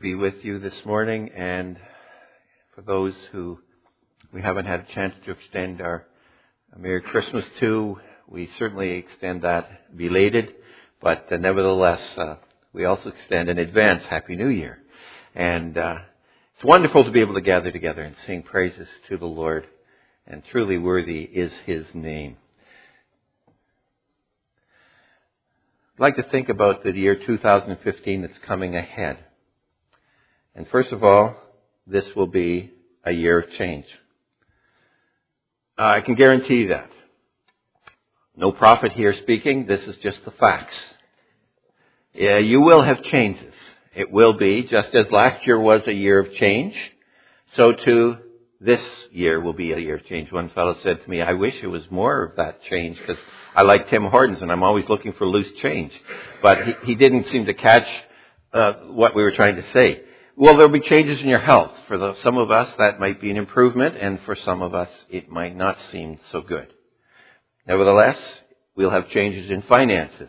Be with you this morning, and for those who we haven't had a chance to extend our Merry Christmas to, we certainly extend that belated, but nevertheless, we also extend in advance Happy New Year. And it's wonderful to be able to gather together and sing praises to the Lord, and truly worthy is His name. I'd like to think about the year 2015 that's coming ahead. And first of all, this will be a year of change. I can guarantee that. No prophet here speaking, this is just the facts. Yeah, you will have changes. It will be, just as last year was a year of change, so too this year will be a year of change. One fellow said to me, I wish it was more of that change, because I like Tim Hortons and I'm always looking for loose change. But he didn't seem to catch what we were trying to say. Well, there'll be changes in your health. For some of us, that might be an improvement, and for some of us, it might not seem so good. Nevertheless, we'll have changes in finances.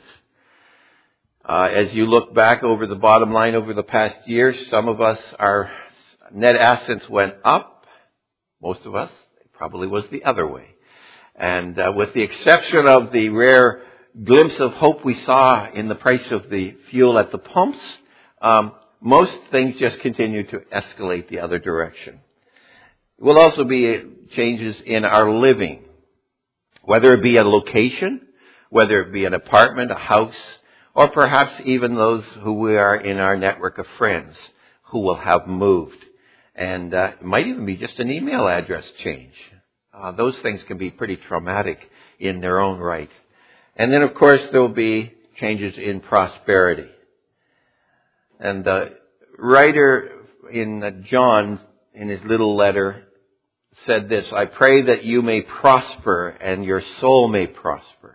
As you look back over the bottom line over the past year, some of us, our net assets went up. Most of us, it probably was the other way. And with the exception of the rare glimpse of hope we saw in the price of the fuel at the pumps, most things just continue to escalate the other direction. There will also be changes in our living, whether it be a location, whether it be an apartment, a house, or perhaps even those who we are in our network of friends who will have moved. And it might even be just an email address change. Those things can be pretty traumatic in their own right. And then, of course, there will be changes in prosperity. And the writer in John, in his little letter, said this, I pray that you may prosper and your soul may prosper.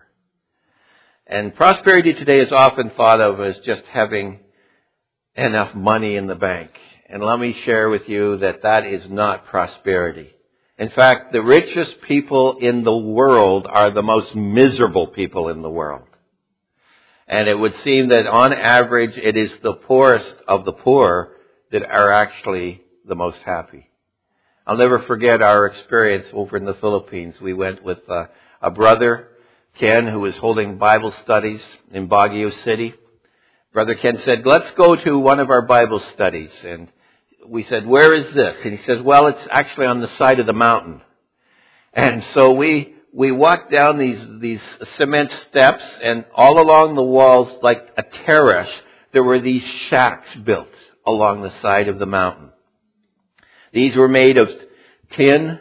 And prosperity today is often thought of as just having enough money in the bank. And let me share with you that that is not prosperity. In fact, the richest people in the world are the most miserable people in the world. And it would seem that on average, it is the poorest of the poor that are actually the most happy. I'll never forget our experience over in the Philippines. We went with a brother, Ken, who was holding Bible studies in Baguio City. Brother Ken said, let's go to one of our Bible studies. And we said, where is this? And he says, well, it's actually on the side of the mountain. And so we walked down these cement steps, and all along the walls, like a terrace, there were these shacks built along the side of the mountain. These were made of tin,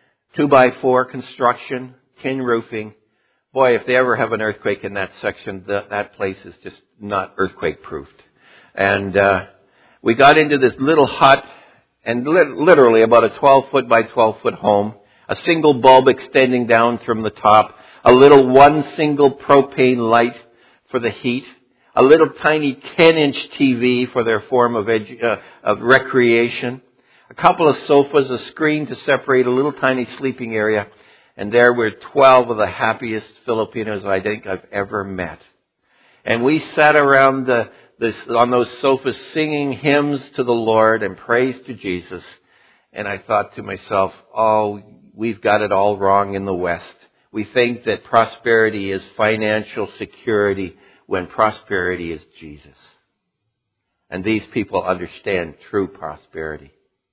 2x4 construction, tin roofing. Boy, if they ever have an earthquake in that section, that place is just not earthquake-proofed. And we got into this little hut, and literally about a 12-foot by 12-foot home. A single bulb extending down from the top, one single propane light for the heat, a little tiny 10-inch TV for their form of recreation, a couple of sofas, a screen to separate a little tiny sleeping area, and there were 12 of the happiest Filipinos I think I've ever met. And we sat around on those sofas singing hymns to the Lord and praise to Jesus, and I thought to myself, we've got it all wrong in the West. We think that prosperity is financial security when prosperity is Jesus. And these people understand true prosperity.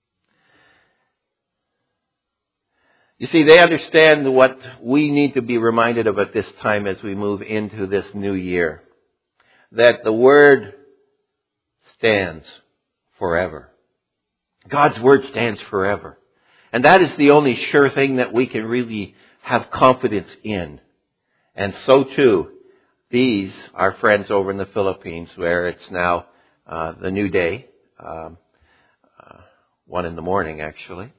You see, they understand what we need to be reminded of at this time as we move into this new year. That the Word stands forever. God's Word stands forever. And that is the only sure thing that we can really have confidence in. And so too, these are friends over in the Philippines where it's now the new day, 1 a.m. actually.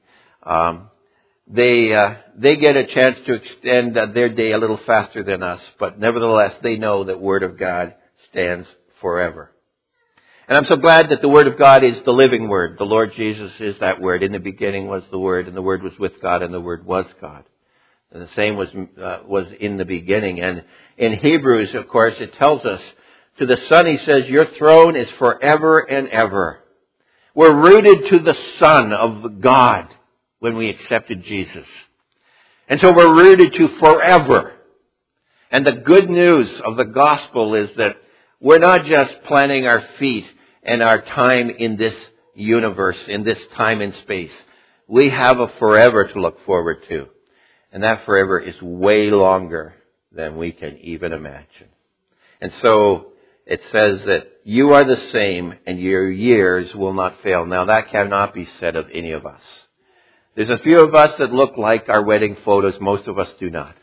They get a chance to extend their day a little faster than us, but nevertheless they know that Word of God stands forever. And I'm so glad that the Word of God is the living Word. The Lord Jesus is that Word. In the beginning was the Word, and the Word was with God, and the Word was God. And the same was in the beginning. And in Hebrews, of course, it tells us, to the Son he says, your throne is forever and ever. We're rooted to the Son of God when we accepted Jesus. And so we're rooted to forever. And the good news of the gospel is that we're not just planting our feet and our time in this universe, in this time and space. We have a forever to look forward to. And that forever is way longer than we can even imagine. And so it says that you are the same and your years will not fail. Now that cannot be said of any of us. There's a few of us that look like our wedding photos. Most of us do not.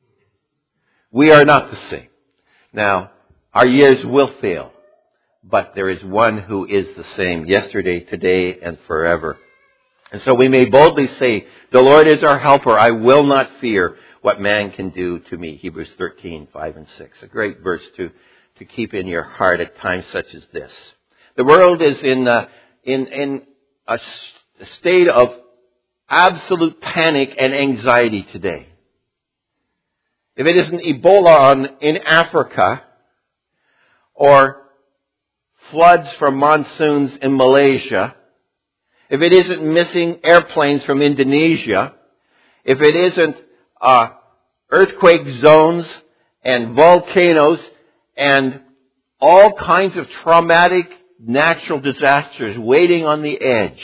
We are not the same. Now, our years will fail, but there is one who is the same yesterday, today, and forever. And so we may boldly say, the Lord is our helper. I will not fear what man can do to me. Hebrews 13, 5 and 6. A great verse to keep in your heart at times such as this. The world is in a state of absolute panic and anxiety today. If it isn't Ebola in Africa, or floods from monsoons in Malaysia, if it isn't missing airplanes from Indonesia, if it isn't earthquake zones and volcanoes and all kinds of traumatic natural disasters waiting on the edge,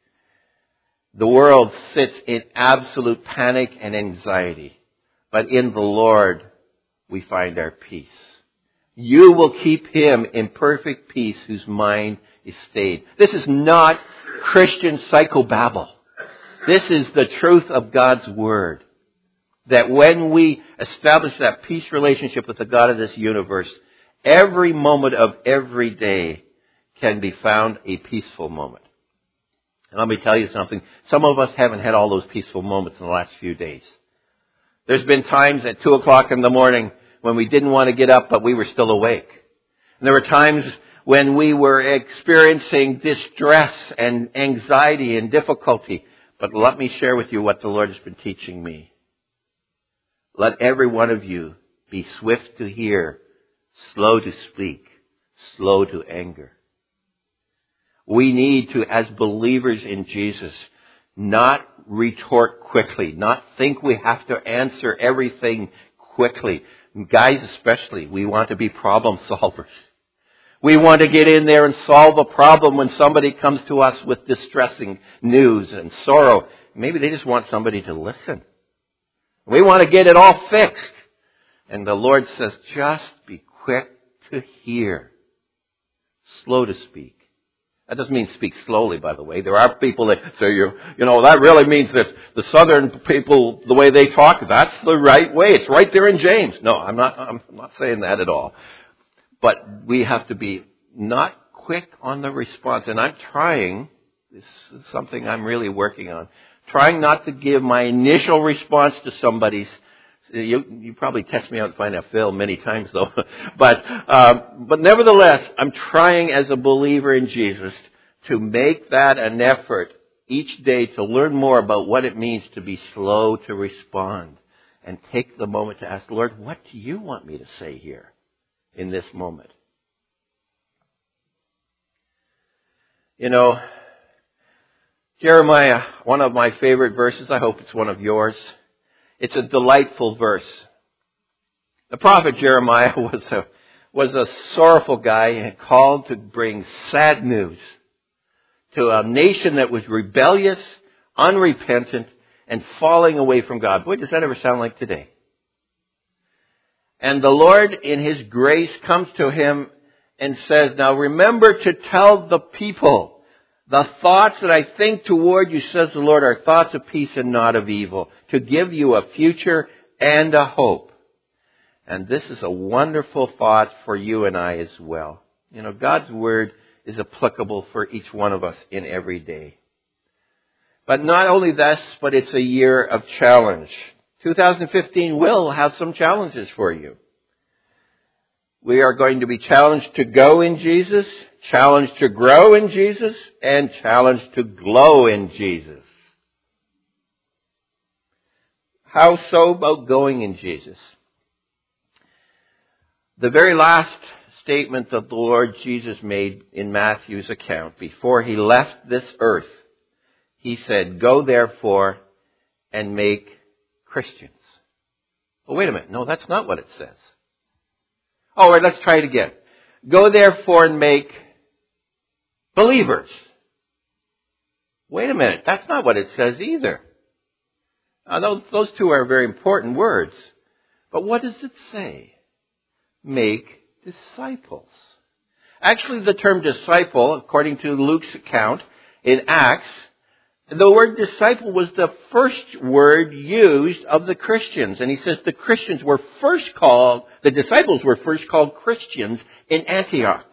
the world sits in absolute panic and anxiety. But in the Lord, we find our peace. You will keep him in perfect peace whose mind is stayed. This is not Christian psychobabble. This is the truth of God's Word. That when we establish that peace relationship with the God of this universe, every moment of every day can be found a peaceful moment. And let me tell you something. Some of us haven't had all those peaceful moments in the last few days. There's been times at 2 o'clock in the morning when we didn't want to get up, but we were still awake. And there were times when we were experiencing distress and anxiety and difficulty. But let me share with you what the Lord has been teaching me. Let every one of you be swift to hear, slow to speak, slow to anger. We need to, as believers in Jesus, not retort quickly, not think we have to answer everything quickly. Guys especially, we want to be problem solvers. We want to get in there and solve a problem when somebody comes to us with distressing news and sorrow. Maybe they just want somebody to listen. We want to get it all fixed. And the Lord says, just be quick to hear, slow to speak. That doesn't mean speak slowly, by the way. There are people that say, that really means that the southern people, the way they talk, that's the right way. It's right there in James. No, I'm not saying that at all. But we have to be not quick on the response. And I'm trying, this is something I'm really working on, trying not to give my initial response to somebody's. You probably test me out and find out Phil many times though. But nevertheless, I'm trying as a believer in Jesus to make that an effort each day to learn more about what it means to be slow to respond and take the moment to ask, Lord, what do you want me to say here in this moment? Jeremiah, one of my favorite verses, I hope it's one of yours. It's a delightful verse. The prophet Jeremiah was a sorrowful guy and called to bring sad news to a nation that was rebellious, unrepentant, and falling away from God. Boy, does that ever sound like today. And the Lord, in His grace, comes to him and says, now remember to tell the people, the thoughts that I think toward you, says the Lord, are thoughts of peace and not of evil, to give you a future and a hope. And this is a wonderful thought for you and I as well. God's Word is applicable for each one of us in every day. But not only this, but it's a year of challenge. 2015 will have some challenges for you. We are going to be challenged to go in Jesus, challenged to grow in Jesus, and challenged to glow in Jesus. How so about going in Jesus? The very last statement that the Lord Jesus made in Matthew's account before he left this earth. He said, "Go therefore and make Christians." Well, wait a minute. No, that's not what it says. All right, let's try it again. "Go therefore and make believers." Wait a minute. That's not what it says either. Those two are very important words. But what does it say? Make disciples. Actually, the term disciple, according to Luke's account in Acts, the word disciple was the first word used of the Christians. And he says the disciples were first called Christians in Antioch.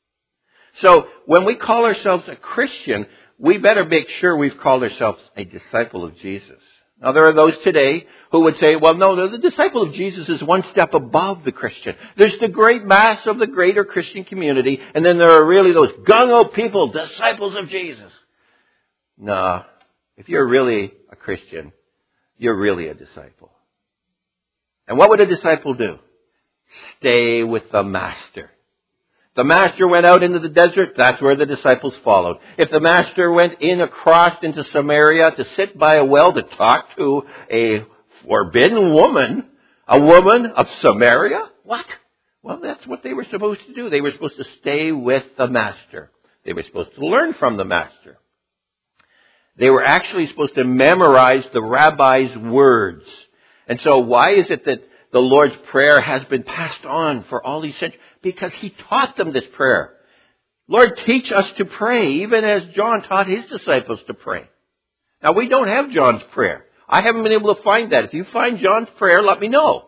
So when we call ourselves a Christian, we better make sure we've called ourselves a disciple of Jesus. Now there are those today who would say, well, no, the disciple of Jesus is one step above the Christian. There's the great mass of the greater Christian community, and then there are really those gung-ho people, disciples of Jesus. No, if you're really a Christian, you're really a disciple. And what would a disciple do? Stay with the Master. The Master went out into the desert, that's where the disciples followed. If the Master went across into Samaria to sit by a well to talk to a forbidden woman, a woman of Samaria, what? Well, that's what they were supposed to do. They were supposed to stay with the Master. They were supposed to learn from the Master. They were actually supposed to memorize the rabbi's words. And so why is it that the Lord's Prayer has been passed on for all these centuries? Because He taught them this prayer. Lord, teach us to pray, even as John taught his disciples to pray. Now, we don't have John's prayer. I haven't been able to find that. If you find John's prayer, let me know.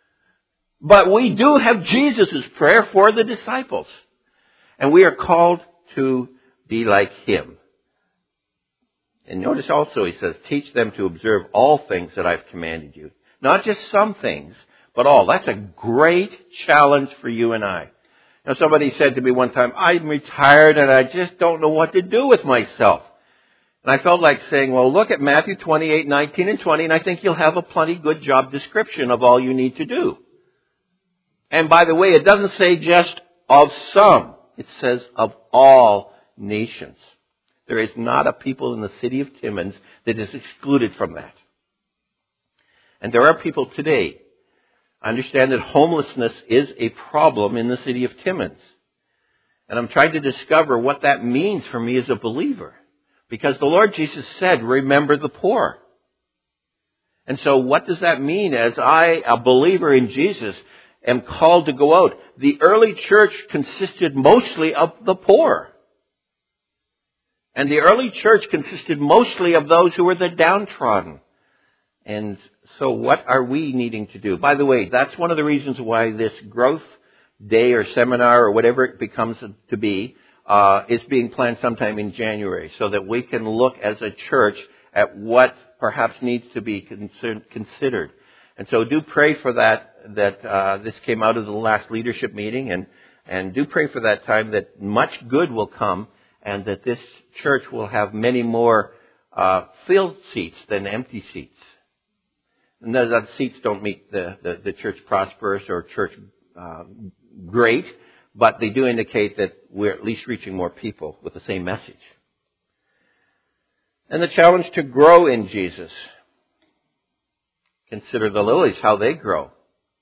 But we do have Jesus' prayer for the disciples. And we are called to be like Him. And notice also He says, teach them to observe all things that I've commanded you. Not just some things, but all. That's a great challenge for you and I. Now, somebody said to me one time, I'm retired and I just don't know what to do with myself. And I felt like saying, well, look at Matthew 28, 19 and 20, and I think you'll have a plenty good job description of all you need to do. And by the way, it doesn't say just of some. It says of all nations. There is not a people in the city of Timmins that is excluded from that. And there are people today. I understand that homelessness is a problem in the city of Timmins. And I'm trying to discover what that means for me as a believer. Because the Lord Jesus said, remember the poor. And so what does that mean as I, a believer in Jesus, am called to go out? The early church consisted mostly of the poor. And the early church consisted mostly of those who were the downtrodden. And so what are we needing to do? By the way, that's one of the reasons why this growth day or seminar or whatever it becomes to be is being planned sometime in January, so that we can look as a church at what perhaps needs to be considered. And so do pray for that this came out of the last leadership meeting, and do pray for that time that much good will come, and that this church will have many more filled seats than empty seats. And that seats don't make the church prosperous or church great, but they do indicate that we're at least reaching more people with the same message. And the challenge to grow in Jesus. Consider the lilies, how they grow.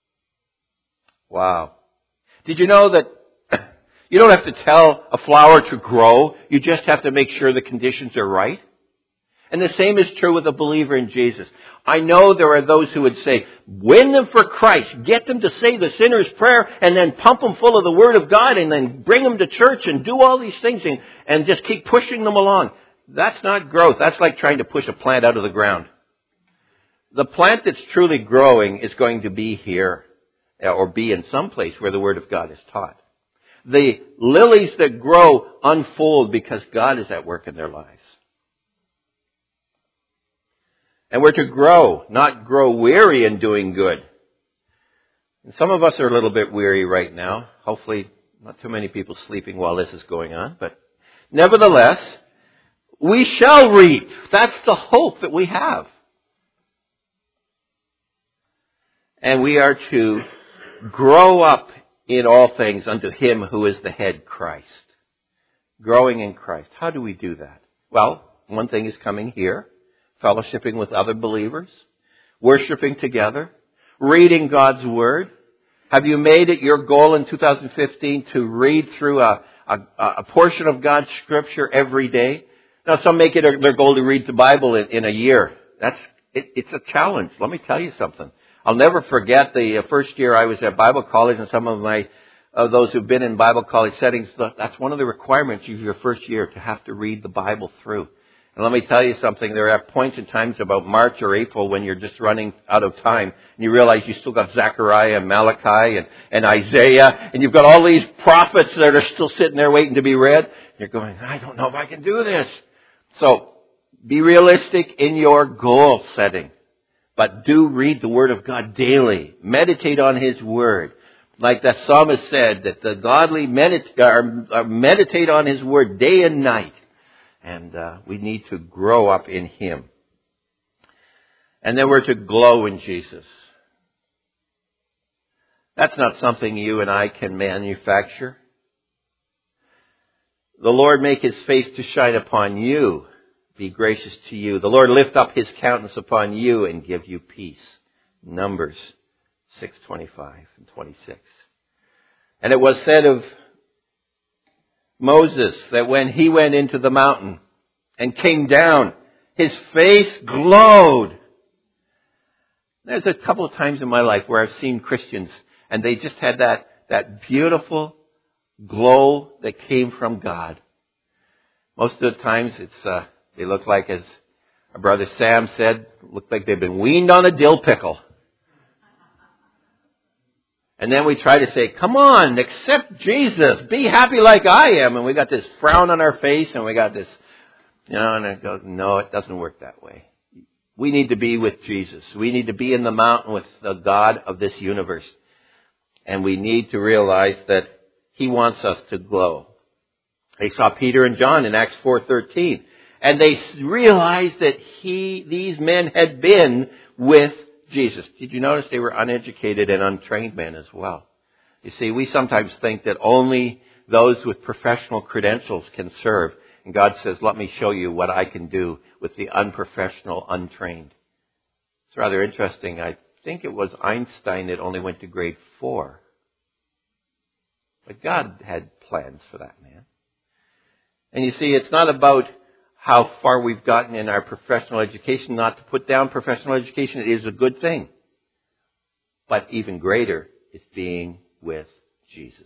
Wow. Did you know that you don't have to tell a flower to grow, you just have to make sure the conditions are right? And the same is true with a believer in Jesus. I know there are those who would say, win them for Christ, get them to say the sinner's prayer, and then pump them full of the Word of God, and then bring them to church and do all these things and just keep pushing them along. That's not growth. That's like trying to push a plant out of the ground. The plant that's truly growing is going to be here, or be in some place where the Word of God is taught. The lilies that grow unfold because God is at work in their lives. And we're to grow, not grow weary in doing good. And some of us are a little bit weary right now. Hopefully not too many people sleeping while this is going on. But nevertheless, we shall reap. That's the hope that we have. And we are to grow up in all things unto Him who is the head, Christ. Growing in Christ. How do we do that? Well, one thing is coming here, fellowshipping with other believers, worshiping together, reading God's Word. Have you made it your goal in 2015 to read through a portion of God's Scripture every day? Now, some make it their goal to read the Bible in a year. It's a challenge. Let me tell you something. I'll never forget the first year I was at Bible college, and some of those who've been in Bible college settings, that's one of the requirements of your first year, to have to read the Bible through. And let me tell you something, there are points and times about March or April when you're just running out of time, and you realize you still got Zechariah and Malachi and Isaiah, and you've got all these prophets that are still sitting there waiting to be read. You're going, I don't know if I can do this. So, be realistic in your goal setting. But do read the Word of God daily. Meditate on His Word. Like the psalmist said, that the godly meditate on His Word day and night. And we need to grow up in Him. And then we're to glow in Jesus. That's not something you and I can manufacture. The Lord make His face to shine upon you, be gracious to you. The Lord lift up His countenance upon you and give you peace. Numbers 6:25 and 26. And it was said of Moses that when he went into the mountain and came down, his face glowed. There's a couple of times in my life where I've seen Christians and they just had that beautiful glow that came from God. Most of the times they look like, as our brother Sam said, look like they've been weaned on a dill pickle. And then we try to say, come on, accept Jesus. Be happy like I am. And we got this frown on our face and we got this, and it goes, no, it doesn't work that way. We need to be with Jesus. We need to be in the mountain with the God of this universe. And we need to realize that He wants us to glow. They saw Peter and John in Acts 4:13. And they realized that these men had been with Jesus. Did you notice they were uneducated and untrained men as well? You see, we sometimes think that only those with professional credentials can serve. And God says, let me show you what I can do with the unprofessional, untrained. It's rather interesting. I think it was Einstein that only went to grade 4. But God had plans for that man. And you see, it's not about how far we've gotten in our professional education. Not to put down professional education. It is a good thing. But even greater is being with Jesus.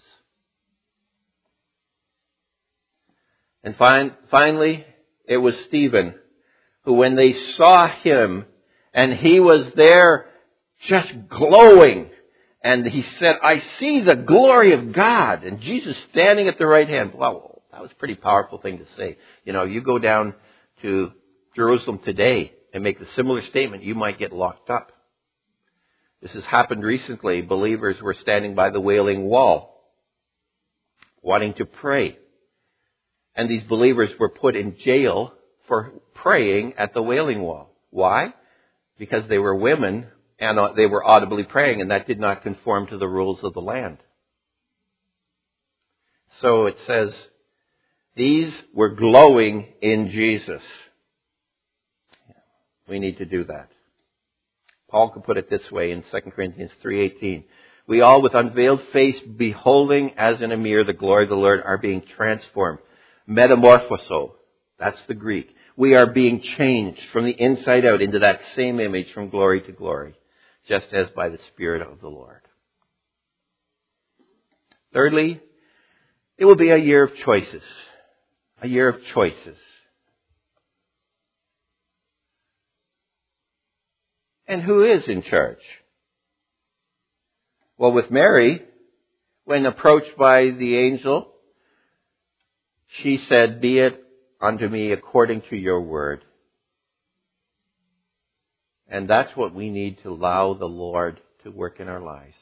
And finally, it was Stephen, who when they saw him, and he was there just glowing, and he said, I see the glory of God, and Jesus standing at the right hand. Wow. That was a pretty powerful thing to say. You go down to Jerusalem today and make the similar statement, you might get locked up. This has happened recently. Believers were standing by the Wailing Wall, wanting to pray. And these believers were put in jail for praying at the Wailing Wall. Why? Because they were women and they were audibly praying, and that did not conform to the rules of the land. So it says, these were glowing in Jesus. We need to do that. Paul could put it this way in 2 Corinthians 3:18. We all with unveiled face, beholding as in a mirror the glory of the Lord, are being transformed. Metamorphoso. That's the Greek. We are being changed from the inside out into that same image from glory to glory, just as by the Spirit of the Lord. Thirdly, it will be a year of choices. A year of choices. And who is in charge? Well, with Mary, when approached by the angel, she said, be it unto me according to your word. And that's what we need to allow the Lord to work in our lives.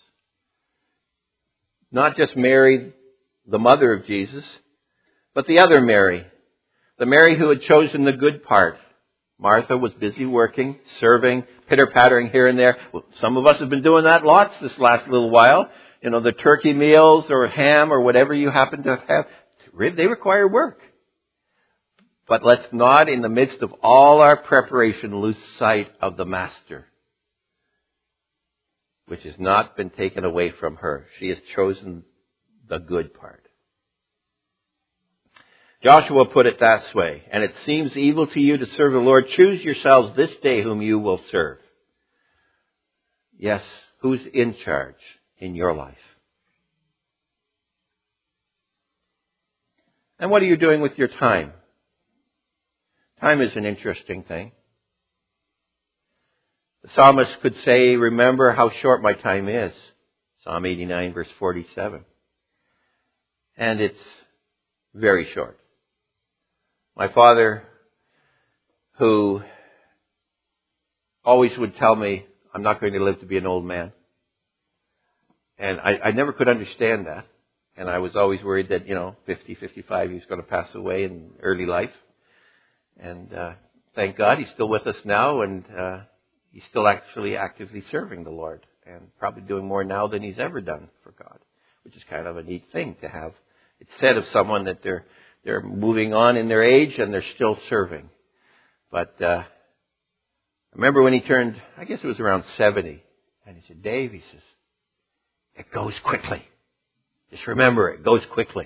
Not just Mary, the mother of Jesus, but the other Mary, the Mary who had chosen the good part. Martha was busy working, serving, pitter-pattering here and there. Well, some of us have been doing that lots this last little while. the turkey meals or ham or whatever you happen to have, they require work. But let's not, in the midst of all our preparation, lose sight of the Master, which has not been taken away from her. She has chosen the good part. Joshua put it that way, and it seems evil to you to serve the Lord. Choose yourselves this day whom you will serve. Yes, who's in charge in your life? And what are you doing with your time? Time is an interesting thing. The psalmist could say, remember how short my time is. Psalm 89, verse 47. And it's very short. My father, who always would tell me, I'm not going to live to be an old man. And I never could understand that. And I was always worried that, 50, 55, he was going to pass away in early life. And thank God he's still with us now, and he's still actually actively serving the Lord, and probably doing more now than he's ever done for God, which is kind of a neat thing to have. It's said of someone that they're moving on in their age and they're still serving. But I remember when he turned, I guess it was around 70, and he said, Dave, he says, it goes quickly. Just remember, it goes quickly.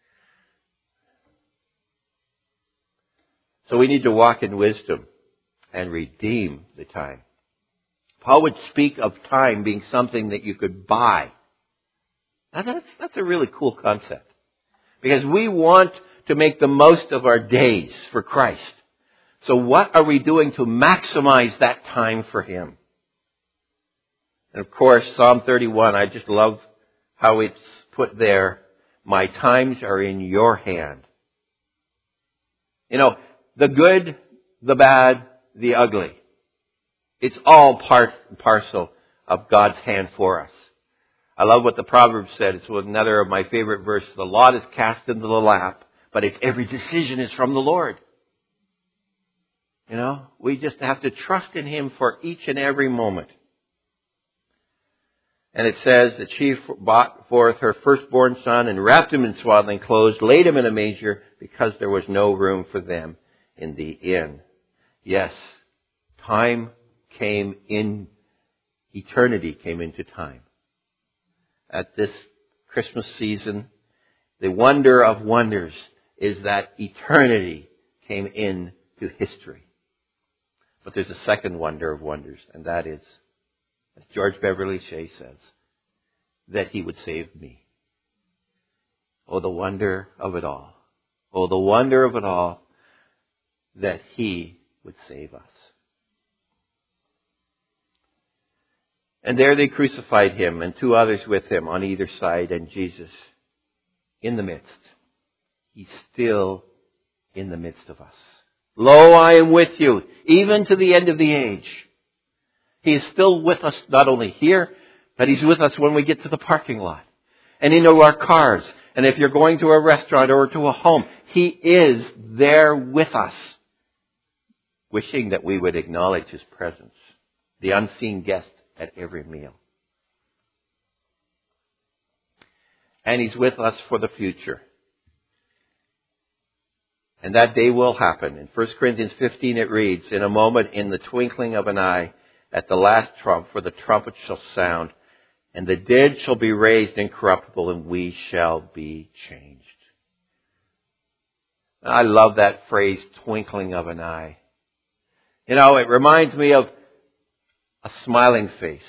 So we need to walk in wisdom and redeem the time. Paul would speak of time being something that you could buy. Now that's a really cool concept. Because we want to make the most of our days for Christ. So what are we doing to maximize that time for Him? And of course, Psalm 31, I just love how it's put there. My times are in your hand. The good, the bad, the ugly. It's all part and parcel of God's hand for us. I love what the Proverbs said. It's another of my favorite verses. The lot is cast into the lap, but every decision is from the Lord. We just have to trust in Him for each and every moment. And it says that she brought forth her firstborn son and wrapped him in swaddling clothes, laid him in a manger because there was no room for them in the inn. Yes, time came in, eternity came into time. At this Christmas season, the wonder of wonders is that eternity came into history. But there's a second wonder of wonders, and that is, as George Beverly Shea says, that He would save me. Oh, the wonder of it all. Oh, the wonder of it all, that He would save us. And there they crucified Him and two others with Him on either side, and Jesus in the midst. He's still in the midst of us. Lo, I am with you, even to the end of the age. He is still with us, not only here, but He's with us when we get to the parking lot and into our cars. And if you're going to a restaurant or to a home, He is there with us, wishing that we would acknowledge His presence, the unseen guest at every meal. And He's with us for the future. And that day will happen. In 1 Corinthians 15 it reads, in a moment, in the twinkling of an eye, at the last trump, for the trumpet shall sound, and the dead shall be raised incorruptible, and we shall be changed. I love that phrase, twinkling of an eye. It reminds me of a smiling face.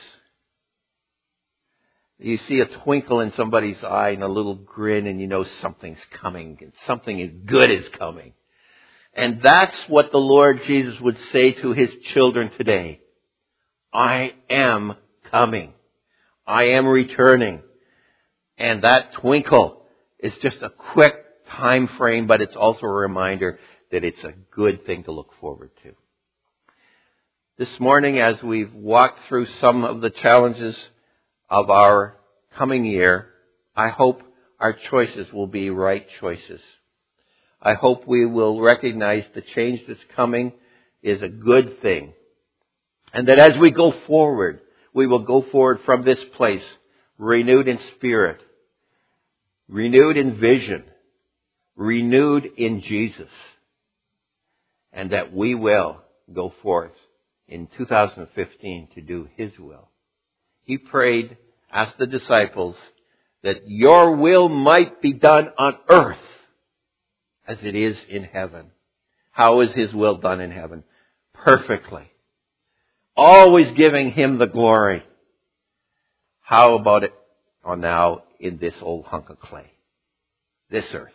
You see a twinkle in somebody's eye and a little grin, and you know something's coming, and something good is coming. And that's what the Lord Jesus would say to His children today. I am coming. I am returning. And that twinkle is just a quick time frame, but it's also a reminder that it's a good thing to look forward to. This morning, as we've walked through some of the challenges of our coming year, I hope our choices will be right choices. I hope we will recognize the change that's coming is a good thing. And that as we go forward, we will go forward from this place renewed in spirit, renewed in vision, renewed in Jesus, and that we will go forth in 2015 to do His will. He prayed, asked the disciples, that your will might be done on earth as it is in heaven. How is His will done in heaven? Perfectly. Always giving Him the glory. How about it now in this old hunk of clay? This earth.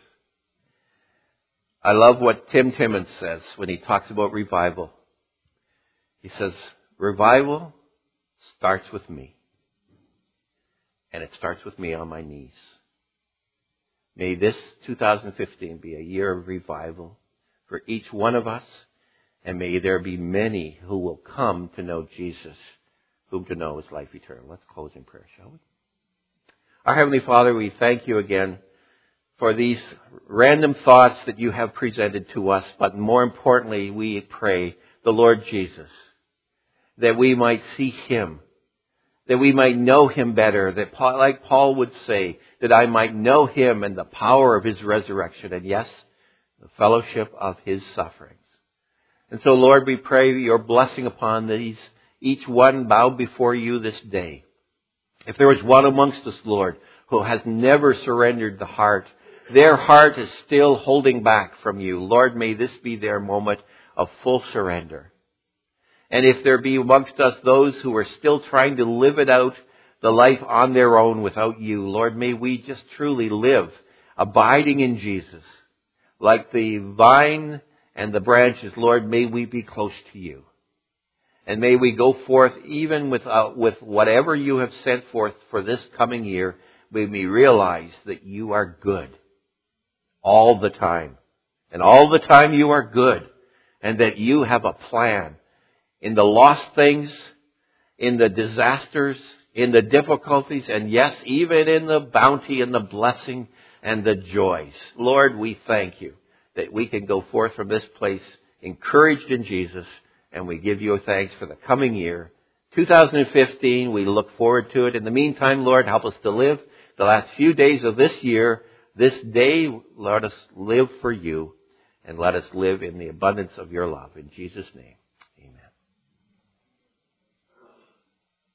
I love what Tim Timmons says when he talks about revival. He says, revival starts with me. And it starts with me on my knees. May this 2015 be a year of revival for each one of us. And may there be many who will come to know Jesus, whom to know is life eternal. Let's close in prayer, shall we? Our Heavenly Father, we thank you again for these random thoughts that you have presented to us. But more importantly, we pray the Lord Jesus, that we might see Him, that we might know Him better, that like Paul would say, that I might know Him and the power of His resurrection, and yes, the fellowship of His sufferings. And so, Lord, we pray your blessing upon these, each one bowed before you this day. If there is one amongst us, Lord, who has never surrendered the heart, their heart is still holding back from you. Lord, may this be their moment of full surrender. And if there be amongst us those who are still trying to live it out, the life on their own without you, Lord, may we just truly live, abiding in Jesus. Like the vine and the branches, Lord, may we be close to you. And may we go forth even with whatever you have sent forth for this coming year, may we realize that you are good all the time. And all the time you are good. And that you have a plan in the lost things, in the disasters, in the difficulties, and yes, even in the bounty and the blessing and the joys. Lord, we thank you that we can go forth from this place encouraged in Jesus, and we give you thanks for the coming year. 2015, we look forward to it. In the meantime, Lord, help us to live the last few days of this year. This day, let us live for you, and let us live in the abundance of your love. In Jesus' name.